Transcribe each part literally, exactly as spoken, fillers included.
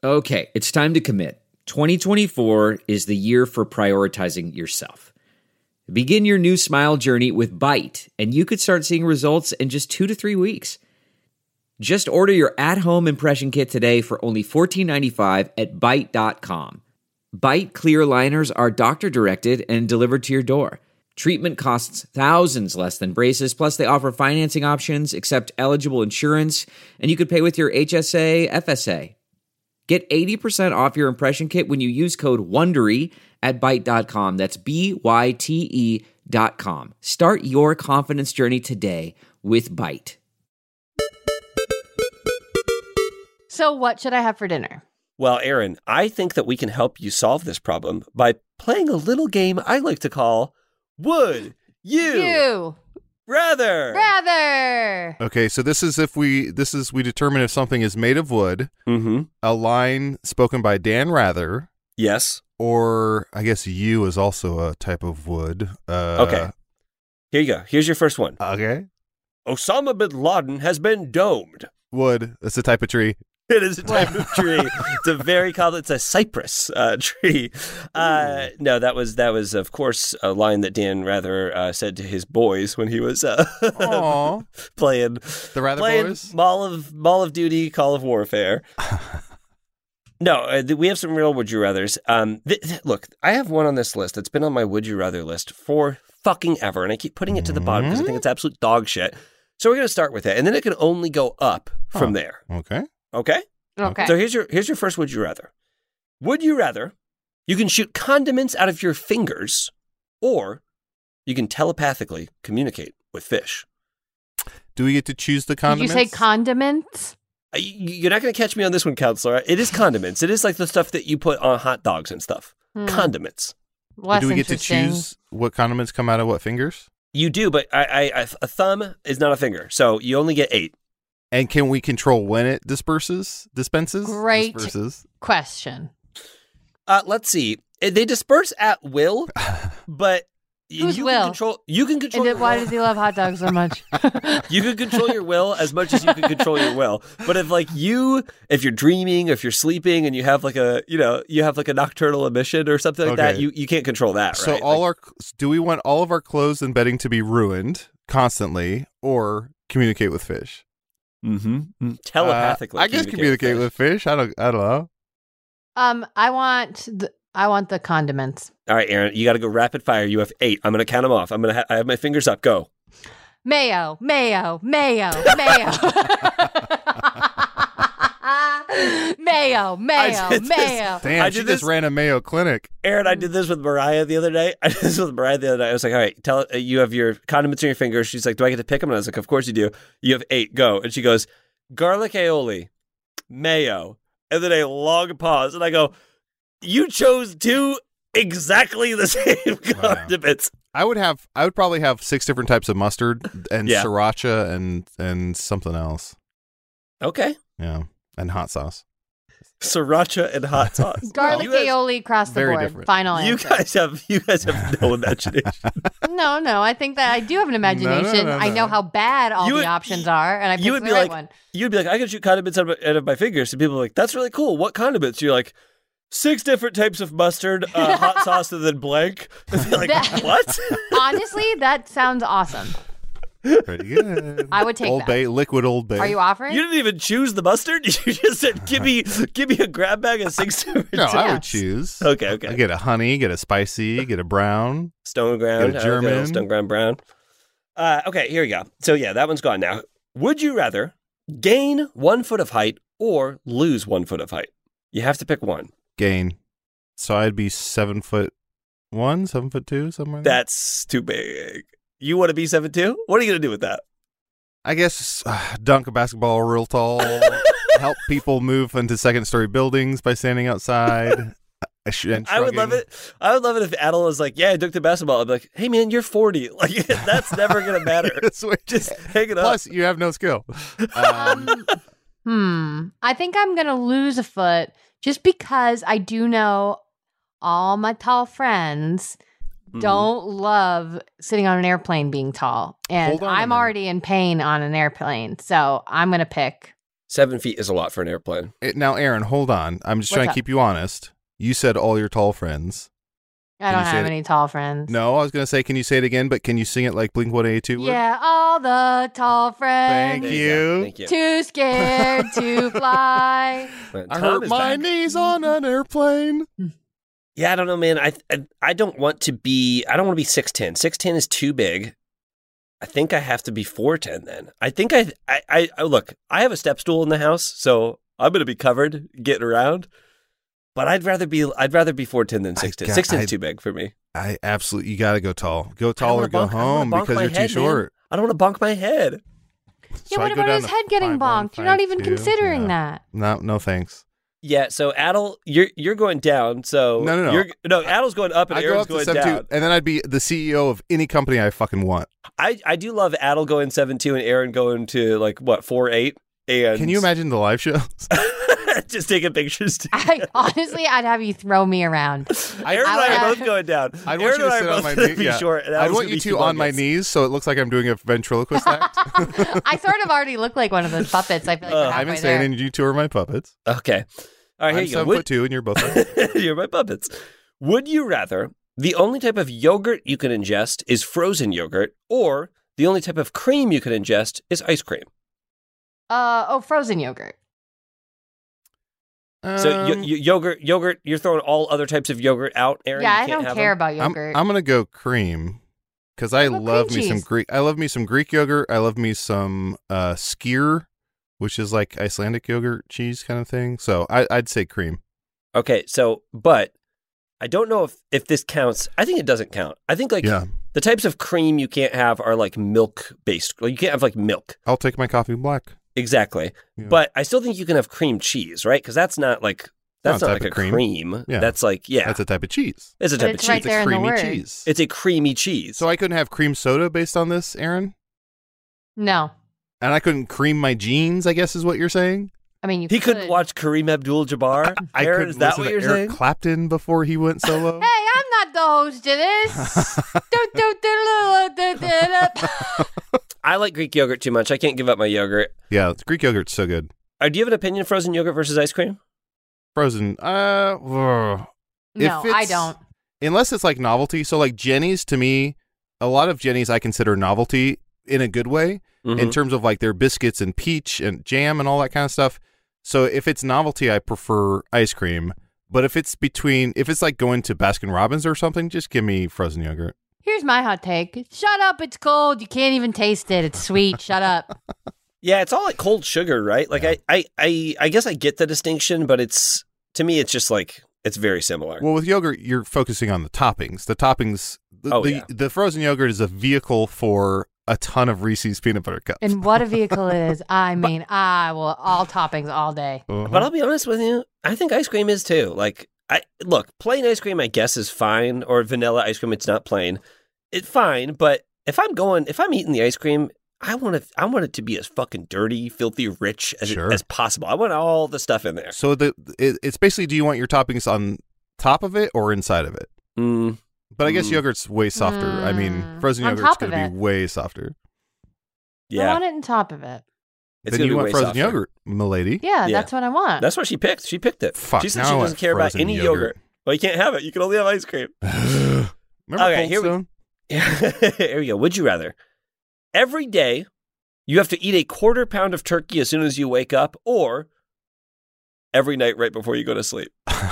Okay, it's time to commit. twenty twenty-four is the year for prioritizing yourself. Begin your new smile journey with Byte, and you could start seeing results in just two to three weeks. Just order your at-home impression kit today for only fourteen ninety-five at byte dot com. Byte clear aligners are doctor-directed and delivered to your door. Treatment costs thousands less than braces, plus they offer financing options, accept eligible insurance, and you could pay with your H S A, F S A. Get eighty percent off your impression kit when you use code WONDERY at byte dot com. That's B Y T E dot com. Start your confidence journey today with Byte. So what should I have for dinner? Well, Aaron, I think that we can help you solve this problem by playing a little game I like to call Would You, You Rather? Rather. Okay, so this is if we this is we determine if something is made of wood, Mm-hmm. a line spoken by Dan Rather, Yes. or I guess you is also a type of wood. Uh, Okay. Here you go. Here's your first one. Okay. Osama bin Laden has been domed. Wood. That's a type of tree. It is a type of tree. It's a very common. It's a cypress uh, tree. Uh, no, that was that was of course a line that Dan Rather uh, said to his boys when he was uh, Aw. playing The Rather playing Boys? Mall of Mall of Duty, Call of Warfare. No, uh, th- we have some real would you rather's. Um, th- th- look, I have one on this list that's been on my would you rather list for fucking ever, and I keep putting it to the bottom because I think it's absolute dog shit. So we're gonna start with it, and then it can only go up from Oh. there. Okay. Okay. Okay. So here's your here's your first would you rather. Would you rather you can shoot condiments out of your fingers, or you can telepathically communicate with fish? Do we get to choose the Did condiments? you say condiments? Uh, y- You're not going to catch me on this one, Counselor. It is condiments. It is like the stuff that you put on hot dogs and stuff. Hmm. Condiments. Less Do we get to interesting. choose what condiments come out of what fingers? You do, but I, I, I, a thumb is not a finger, so you only get eight. And can we control when it disperses? Dispenses? Great. Disperses? Question. Uh, let's see. Uh, They disperse at will, but Whose you will? can control. You can control. And your then why will. does he love hot dogs so much? You can control your will as much as you can control your will. But if like you, if you're dreaming, if you're sleeping, and you have like a, you know, you have like a nocturnal emission or something like that, Okay. you, you can't control that, So right? all Like, our do we want all of our clothes and bedding to be ruined constantly, or communicate with fish? mm-hmm. telepathically. Uh, I guess communicate with fish. I don't. I don't know. um, I want the I want the condiments. All right, Aaron, you got to go rapid fire. You have eight. I'm going to count them off. I'm going to. Ha- I have my fingers up. Go. Mayo, mayo, mayo, mayo. Mayo, mayo, did this. mayo. Damn, I she did just this- ran a Mayo Clinic. Aaron, I did this with Mariah the other day. I did this with Mariah the other day. I was like, all right, tell uh, you have your condiments in your fingers. She's like, do I get to pick them? And I was like, of course you do. You have eight. Go. And she goes, garlic aioli, mayo, and then a long pause. And I go, you chose two exactly the same Wow. condiments. I would have. I would probably have six different types of mustard and Yeah. sriracha and and something else. Okay. Yeah, and hot sauce. Sriracha and hot sauce. Garlic You guys- aioli across the Very board. different. Final You answer. guys have you guys have no imagination. No, no. I think that I do have an imagination. no, I know no. how bad all You the would- options are, and I you picked would the be right like- one. You'd be like, I can shoot condiments out of, out of my fingers. And people are like, that's really cool. What condiments? You're like, six different types of mustard, uh, hot sauce, and then blank. And they're like, That- what? Honestly, that sounds awesome. Pretty good. I would take Old that. Bay, liquid Old Bay. Are you offering? You didn't even choose the mustard. You just said, give me, give me a grab bag of six different No, I types. would choose. Okay, okay. I get a honey, get a spicy, get a brown. Stone ground. Get a I like that little German. Stone ground brown. Uh, okay, here we go. So yeah, that one's gone now. Would you rather gain one foot of height or lose one foot of height? You have to pick one. Gain. So I'd be seven foot one, seven foot two, somewhere. in there. That's too big. You want to be seven two? What are you going to do with that? I guess uh, dunk a basketball real tall. Help people move into second story buildings by standing outside. I, sh- and I would love shrugging. it. I would love it if Adel was like, "Yeah, I dunked the basketball." I'd be like, "Hey, man, you're forty. Like, that's never gonna matter. Switch. Just hang it up." Plus, you have no skill. Um, Um, hmm. I think I'm going to lose a foot just because I do know all my tall friends Mhm. don't love sitting on an airplane being tall. And Hold on a I'm minute. already in pain on an airplane. So I'm going to pick Seven feet is a lot for an airplane. It, now, Aaron, hold on. I'm just What's trying up? to keep you honest. You said all your tall friends. I Can don't you say have it- any tall friends. No, I was going to say, can you say it again, but can you sing it like Blink one eighty-two would? Yeah, all the tall friends. Thank There you. go. Thank you. Too scared to fly. But I Tom hurt is my back. knees on an airplane. Yeah, I don't know, man. I, I I don't want to be. I don't want to be six ten. six ten is too big. I think I have to be four ten then. I think I, I, I, I look, I have a step stool in the house, so I'm going to be covered getting around. But I'd rather be, I'd rather be four ten than I six ten. got- six ten I- is too big for me. I absolutely, you got to go tall. Go I don't tall or wanna go bonk- I don't wanna home bonk because my you're too head, man. short. I don't want to bonk my head. Yeah, So what I go about down his to head getting five one, bonked? You're not five even two. considering Yeah. that. No, no thanks. Yeah, so Adel, you're you're going down. So No, no, no. You're, no, Adel's going up and I go Aaron's up to going seven down. two, and then I'd be the C E O of any company I fucking want. I, I do love Adel going seven two and Aaron going to like what four eight. And Can you imagine the live shows? just taking pictures? Too. I honestly, I'd have you throw me around. Aaron I and I would are have- both going down. I'd Aaron want you and to I sit are on both my gonna knees. be Yeah. short. And I'd Adel's want gonna you be two on my humongous. knees, so it looks like I'm doing a ventriloquist act. I sort of already look like one of those puppets. I feel like Uh, we're I'm halfway insane, there. and you two are my puppets. Okay. All right, here I'm you go. seven Would- foot two, and you're both. You're my puppets. Would you rather the only type of yogurt you can ingest is frozen yogurt, or the only type of cream you can ingest is ice cream? Uh oh, frozen yogurt. So y- Um, y- yogurt, yogurt, you're throwing all other types of yogurt out, Aaron? yeah, You I can't don't have care them? about I'm, yogurt. I'm gonna go cream because I What about love cream me some cheese? Greek. I love me some Greek yogurt. I love me some uh, skyr, which is like Icelandic yogurt cheese kind of thing. So I, I'd say cream. Okay, so, but I don't know if, if this counts. I think it doesn't count. I think like Yeah, the types of cream you can't have are like milk based. Like you can't have like milk. I'll take my coffee black. Exactly. Yeah. But I still think you can have cream cheese, right? Because that's not like, that's No, not type like a of cream. cream. Yeah. That's like, yeah, That's a type of cheese. it's a But type of it's cheese. right It's there a in the creamy word. cheese. It's a creamy cheese. So I couldn't have cream soda based on this, Aaron, no, and I couldn't cream my jeans. I guess is what you're saying. I mean you. he could. couldn't watch Kareem Abdul-Jabbar. I Aaron, couldn't is that listen what to you're Eric saying? Clapton before he went solo. Hey, I'm not the host of this. Do, do, do, do, do, do, do. I like Greek yogurt too much. I can't give up my yogurt. Yeah, Greek yogurt's so good. Uh, do you have an opinion of frozen yogurt versus ice cream? Frozen. Uh, ugh. No, If I it's- don't. Unless it's like novelty. So like Jenny's, to me, a lot of Jenny's I consider novelty in a good way in Mhm. terms of like their biscuits and peach and jam and all that kind of stuff. So if it's novelty, I prefer ice cream. But if it's between, if it's like going to Baskin Robbins or something, just give me frozen yogurt. Here's my hot take. Shut up, it's cold. You can't even taste it. It's sweet. Shut up. Yeah, it's all like cold sugar, right? Like Yeah. I, I, I, I guess I get the distinction, but it's to me, it's just like it's very similar. Well, with yogurt, you're focusing on the toppings. The toppings, the, Oh, the, yeah. the frozen yogurt is a vehicle for a ton of Reese's peanut butter cups. And what a vehicle it is. I mean, I will all toppings all day. Uh-huh. But I'll be honest with you, I think ice cream is too. Like I look, plain ice cream, I guess, is fine, or vanilla ice cream. It's not plain. It's fine, but if I'm going, if I'm eating the ice cream, I want it. I want it to be as fucking dirty, filthy, rich as Sure. it, as possible. I want all the stuff in there. So the it, it's basically, do you want your toppings on top of it or inside of it? Mm, But I guess Mm. yogurt's way softer. I mean, Mm, frozen on yogurt's top going of to it. be way softer. I yeah, want it on top of it. it's then gonna you be want way frozen softer. yogurt, milady. Yeah, Yeah. that's what I want. That's what she picked. She picked it. Fuck, she said now she I doesn't want care about frozen any yogurt. yogurt. Well, you can't have it. You can only have ice cream. Remember Okay, Cold here we- Stone? Here we go. Would you rather? Every day, you have to eat a quarter pound of turkey as soon as you wake up, or every night right before you go to sleep.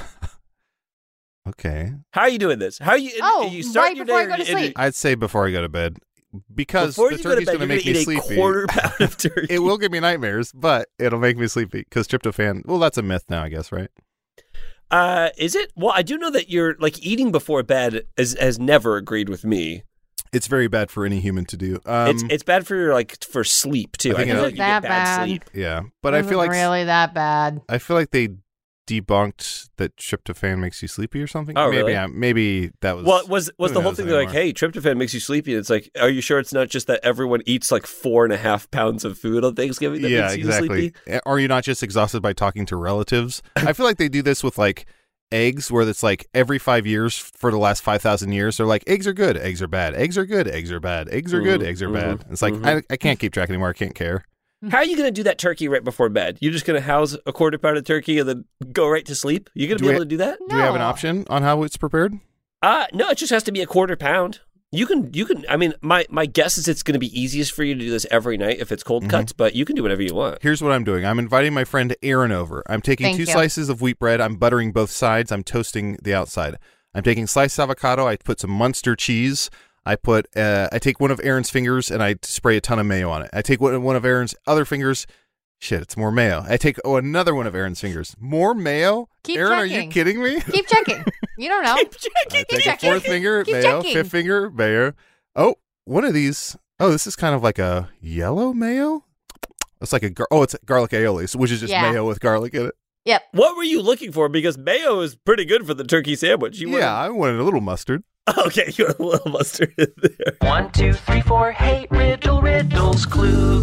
Okay. How are you doing this? How are you? Oh, you start right your before day I go to and- sleep. I'd say before I go to bed because Before the you go to turkey's bed, going to you're make gonna me eat sleepy. a quarter pound of turkey. It will give me nightmares, but it'll make me sleepy because tryptophan. Well, that's a myth now, I guess, right? Uh, is it? Well, I do know that you're like eating before bed is, has never agreed with me. It's very bad for any human to do. Um, it's it's bad for your like for sleep too. I I, think feel it- like you That get bad, bad. sleep. yeah, but I Isn't feel like really that bad. I feel like they debunked that tryptophan makes you sleepy or something. Oh, maybe really? I, maybe that was. Well, was was who the whole knows thing they're like, anymore. hey, tryptophan makes you sleepy? And it's like, are you sure it's not just that everyone eats like four and a half pounds of food on Thanksgiving that yeah, makes you exactly. sleepy? Are you not just exhausted by talking to relatives? I feel like they do this with like eggs, where it's like every five years for the last five thousand years, they're like, eggs are good, eggs are bad, eggs are good, eggs are bad, eggs are good, Mhm, eggs are mhm, bad. It's like mhm. I, I can't keep track anymore. I can't care. How are you going to do that turkey right before bed? You're just going to house a quarter pound of turkey and then go right to sleep? You're going to Do be we- able to do that? Do we have an No. option on how it's prepared? Uh, no, it just has to be a quarter pound. You can, you can, I mean, my, my guess is it's going to be easiest for you to do this every night if it's cold Mhm. cuts, but you can do whatever you want. Here's what I'm doing. I'm inviting my friend Aaron over. I'm taking Thank two you. slices of wheat bread. I'm buttering both sides. I'm toasting the outside. I'm taking sliced avocado. I put some Munster cheese. I put. Uh, I take one of Aaron's fingers and I spray a ton of mayo on it. I take one, one of Aaron's other fingers. Shit, it's more mayo. I take oh another one of Aaron's fingers. More mayo. Keep Aaron, are you checking. kidding me? Keep checking. You don't know. Keep I checking. take a checking. fourth finger, Keep mayo. checking. Fifth finger, mayo. Oh, one of these. Oh, this is kind of like a yellow mayo. It's like a gar- oh, it's garlic aioli, which is just Yeah. mayo with garlic in it. Yep. What were you looking for? Because mayo is pretty good for the turkey sandwich. You Yeah, I wanted a little mustard. wanted- Okay, you want a little mustard in there. One, two, three, four, hate riddle, riddles, clue,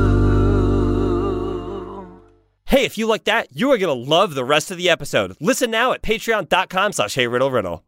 crew. Hey, if you like that, you are going to love the rest of the episode. Listen now at patreon.com slash hey riddle riddle.